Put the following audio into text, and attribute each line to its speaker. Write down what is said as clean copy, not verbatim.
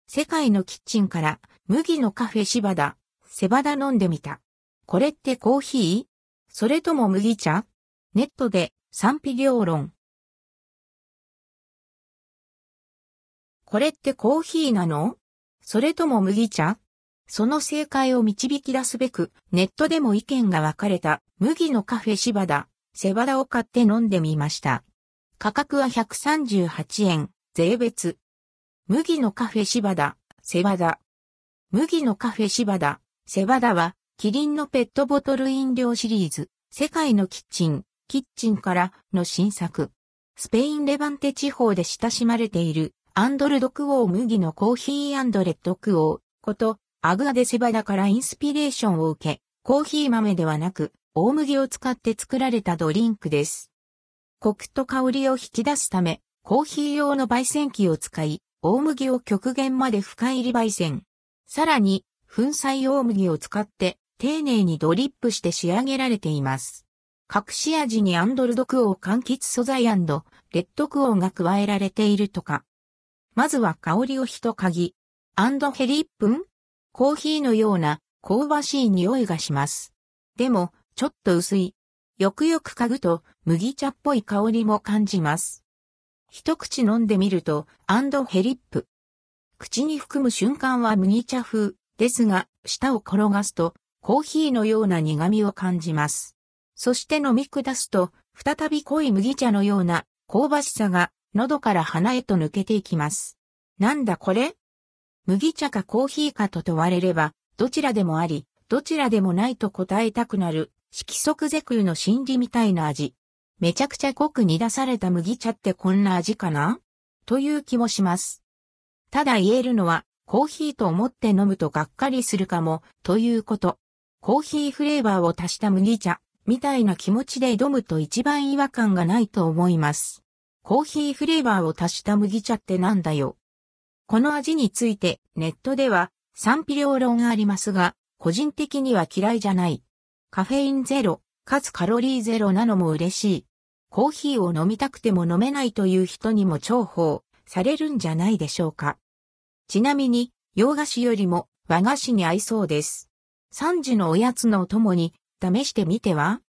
Speaker 1: 世界のキッチンから麦のカフェシバダ、セバダ飲んでみた。これってコーヒー？それとも麦茶？ネットで賛否両論。これってコーヒーなの？それとも麦茶？その正解を導き出すべく、ネットでも意見が分かれた麦のカフェシバダ、セバダを買って飲んでみました。価格は138円、税別。麦のカフェシバダ、セバダ。麦のカフェシバダ、セバダは、キリンのペットボトル飲料シリーズ、世界のキッチンからの新作。スペインレバンテ地方で親しまれている、アンドルドクオー麦のコーヒー&レッドクオーこと、アグアデセバダからインスピレーションを受け、コーヒー豆ではなく、大麦を使って作られたドリンクです。コクと香りを引き出すため、コーヒー用の焙煎機を使い、大麦を極限まで深入り焙煎。さらに、粉砕大麦を使って、丁寧にドリップして仕上げられています。隠し味にアンドルドクオー柑橘素材&レッドクオーが加えられているとか。まずは香りを一嗅ぎ。ヘリップン？コーヒーのような香ばしい匂いがします。でも、ちょっと薄い。よくよく嗅ぐと麦茶っぽい香りも感じます。一口飲んでみると、ヘリップ。口に含む瞬間は麦茶風ですが、舌を転がすとコーヒーのような苦味を感じます。そして飲み下すと、再び濃い麦茶のような香ばしさが喉から鼻へと抜けていきます。なんだこれ？麦茶かコーヒーかと問われれば、どちらでもあり、どちらでもないと答えたくなる、色即是空の心理みたいな味。めちゃくちゃ濃く煮出された麦茶ってこんな味かな？という気もします。ただ言えるのは、コーヒーと思って飲むとがっかりするかも、ということ。コーヒーフレーバーを足した麦茶、みたいな気持ちで挑むと一番違和感がないと思います。コーヒーフレーバーを足した麦茶ってなんだよ。この味についてネットでは賛否両論がありますが、個人的には嫌いじゃない。カフェインゼロ、かつカロリーゼロなのも嬉しい。コーヒーを飲みたくても飲めないという人にも重宝されるんじゃないでしょうか。ちなみに、洋菓子よりも和菓子に合いそうです。3時のおやつのお供に試してみては？